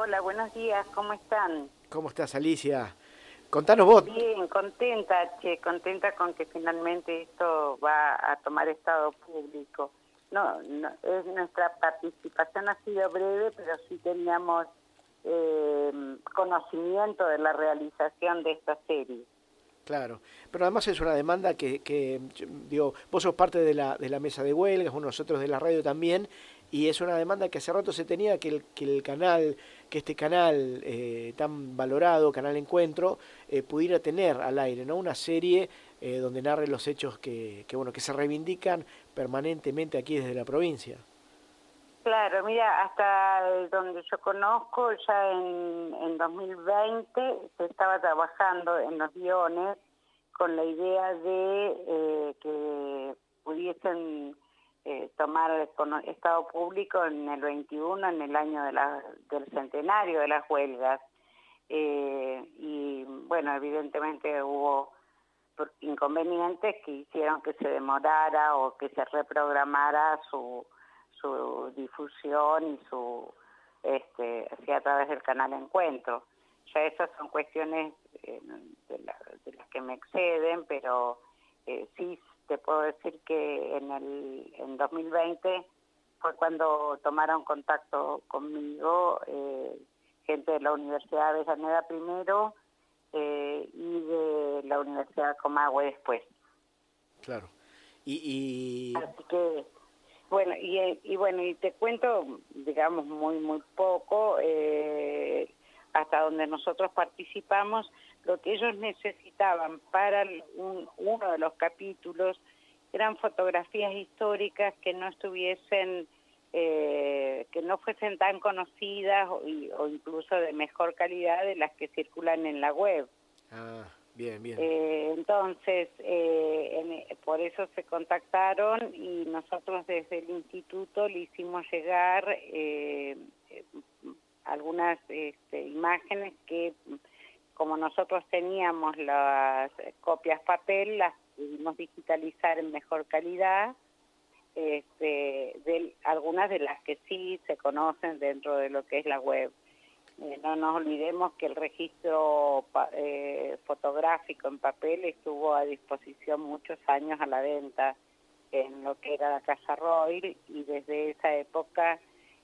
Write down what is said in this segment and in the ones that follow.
Hola, buenos días, ¿cómo están? ¿Cómo estás, Alicia? Contanos vos. Bien, contenta, contenta con que finalmente esto va a tomar estado público. Nuestra participación ha sido breve, pero sí teníamos conocimiento de la realización de esta serie. Claro, pero además es una demanda digo, vos sos parte de la mesa de huelgas, nosotros de la radio también, y es una demanda que hace rato se tenía que este canal tan valorado, Canal Encuentro, pudiera tener al aire, ¿no? Una serie donde narre los hechos que se reivindican permanentemente aquí desde la provincia. Claro, mira, hasta donde yo conozco, ya en 2020 se estaba trabajando en los guiones con la idea de que pudiesen tomar estado público en el 21, en el año del centenario de las huelgas. Y bueno, evidentemente hubo inconvenientes que hicieron que se demorara o que se reprogramara su difusión y así a través del canal Encuentro. Ya esas son cuestiones de las que me exceden, pero sí te puedo decir que en 2020 fue cuando tomaron contacto conmigo gente de la Universidad de Avellaneda primero y de la Universidad de Comahue después. Claro. Y... Así que bueno, y te cuento, digamos, muy poco, hasta donde nosotros participamos, lo que ellos necesitaban para uno de los capítulos eran fotografías históricas que no estuviesen, que no fuesen tan conocidas o incluso de mejor calidad de las que circulan en la web. Ah, bien. Entonces, por eso se contactaron y nosotros desde el instituto le hicimos llegar algunas imágenes que, como nosotros teníamos las copias papel, las pudimos digitalizar en mejor calidad, algunas de las que sí se conocen dentro de lo que es la web. No nos olvidemos que el registro fotográfico en papel estuvo a disposición muchos años a la venta en lo que era la Casa Roil, y desde esa época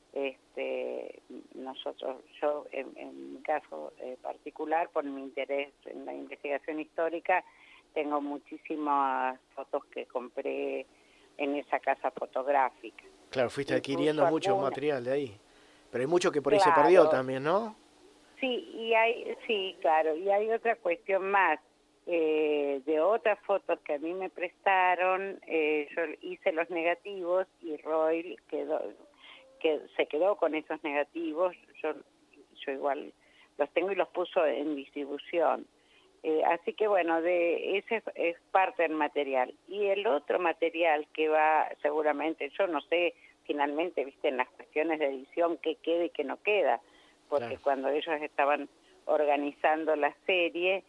yo en mi caso particular, por mi interés en la investigación histórica, tengo muchísimas fotos que compré en esa casa fotográfica. Claro, fuiste adquiriendo Incluso mucho material de ahí. Pero hay mucho que por ahí se perdió claro. también, ¿no? Sí, claro, y hay otra cuestión más, de otras fotos que a mí me prestaron, yo hice los negativos y Roy se quedó con esos negativos, yo igual los tengo y los puso en distribución. Así que bueno, ese es parte del material. Y el otro material que va seguramente, yo no sé, finalmente, viste, en las cuestiones de edición, qué queda y qué no queda, porque Claro. cuando ellos estaban organizando la serie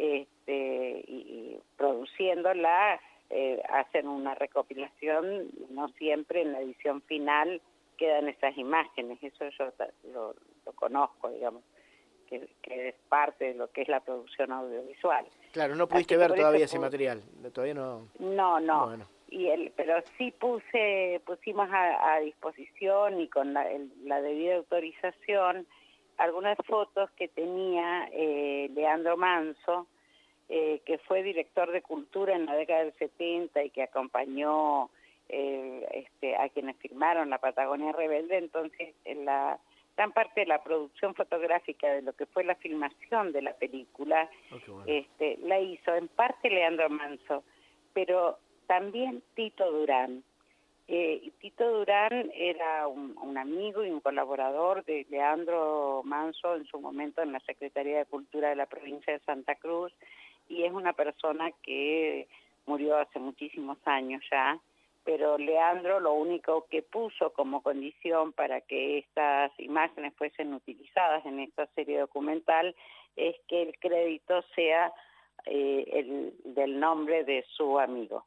y produciéndola, hacen una recopilación, no siempre en la edición final quedan esas imágenes, eso yo lo conozco, digamos, que es parte de lo que es la producción audiovisual. Claro, no pudiste ver todavía ese material, todavía no... No. Bueno. Pero sí pusimos a disposición y con la debida autorización algunas fotos que tenía Leandro Manso, que fue director de cultura en la década del 70 y que acompañó a quienes firmaron la Patagonia Rebelde. Entonces, gran parte de la producción fotográfica de lo que fue la filmación de la película, Bueno. la hizo en parte Leandro Manso, pero también Tito Durán. Tito Durán era un amigo y un colaborador de Leandro Manso en su momento en la Secretaría de Cultura de la provincia de Santa Cruz, y es una persona que murió hace muchísimos años ya, pero Leandro lo único que puso como condición para que estas imágenes fuesen utilizadas en esta serie documental es que el crédito sea del nombre de su amigo,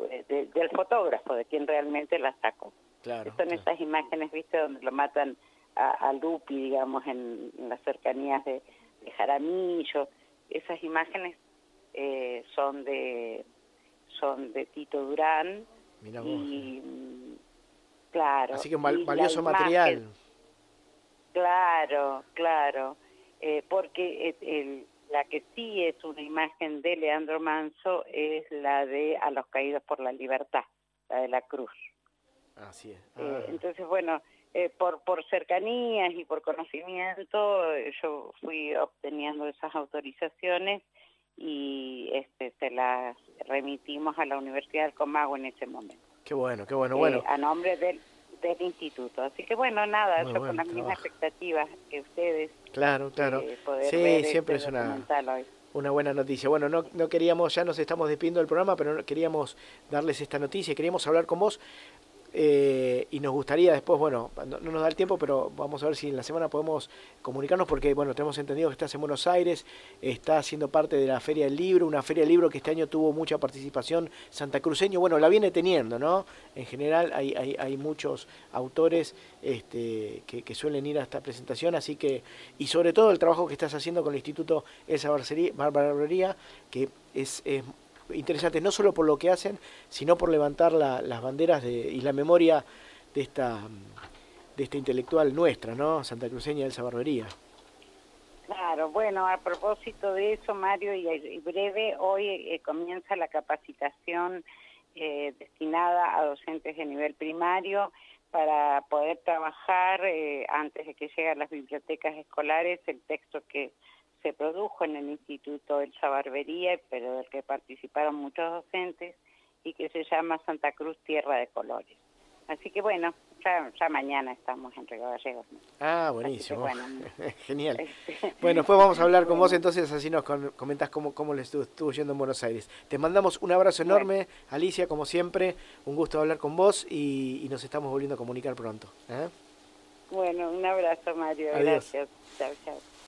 del fotógrafo, de quien realmente la sacó. Claro. Son esas imágenes, viste, donde lo matan a Lupi, digamos, en las cercanías de Jaramillo. Esas imágenes son de Tito Durán. Mirá vos. Y claro. Así que y valioso la material. imagen, claro, claro, porque la que sí es una imagen de Leandro Manso es la de A los caídos por la libertad, la de la cruz. Así es. Entonces, bueno, por cercanías y por conocimiento, yo fui obteniendo esas autorizaciones y se las remitimos a la Universidad del Comahue en ese momento. Qué bueno, qué bueno. Bueno. A nombre del instituto. Así que bueno, nada, Muy yo bueno con las mismas trabajo. expectativas que ustedes. Claro. Poder Sí, ver siempre este es documental hoy. una buena noticia. Bueno, no queríamos, ya nos estamos despidiendo del programa, pero queríamos darles esta noticia, queríamos hablar con vos. Y nos gustaría después, bueno, no nos da el tiempo, pero vamos a ver si en la semana podemos comunicarnos porque, bueno, tenemos entendido que estás en Buenos Aires, estás siendo parte de la Feria del Libro, una Feria del Libro que este año tuvo mucha participación santacruceño, bueno, la viene teniendo, ¿no? En general hay muchos autores que suelen ir a esta presentación, así que, y sobre todo el trabajo que estás haciendo con el Instituto Elsa Barbería, que es interesante no solo por lo que hacen, sino por levantar las banderas y la memoria de esta intelectual nuestra, ¿no? Santacruceña Elsa Barbería. Claro, bueno, a propósito de eso, Mario, y breve, hoy comienza la capacitación destinada a docentes de nivel primario para poder trabajar antes de que lleguen a las bibliotecas escolares el texto que se produjo en el Instituto Elsa Barbería, pero del que participaron muchos docentes, y que se llama Santa Cruz, Tierra de Colores. Así que bueno, ya mañana estamos en Río Gallegos, ¿no? Ah, buenísimo. Bueno, genial. Bueno, después vamos a hablar con vos entonces, así nos comentás cómo le estuvo yendo en Buenos Aires. Te mandamos un abrazo enorme, Alicia, como siempre, un gusto hablar con vos y nos estamos volviendo a comunicar pronto. Bueno, un abrazo, Mario. Adiós. Gracias. Chao, chao.